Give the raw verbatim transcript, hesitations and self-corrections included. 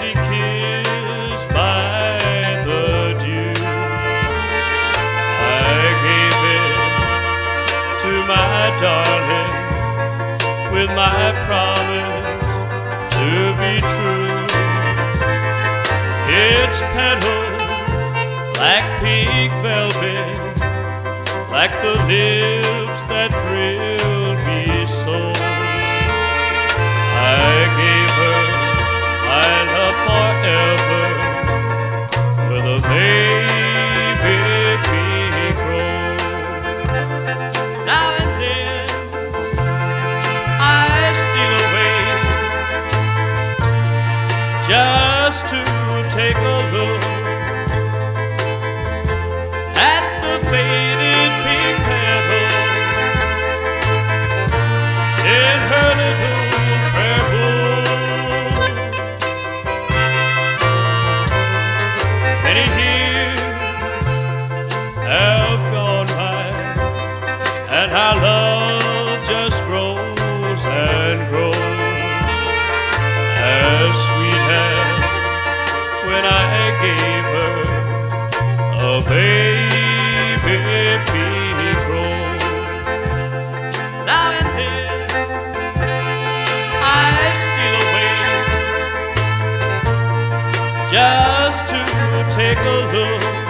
be kissed by the dew. I gave it to my darling with my promise to be true. Its petals like pink velvet, like the lips that thrilled me so. I gave her my love forever with a baby pink rose. Now and then I steal away just to take a look at the faded pink petal in her little prayer book. Many years have gone by, and our love just grows and grows, as sweet as when I gave her a baby pink rose. Now and then I steal away just to take a look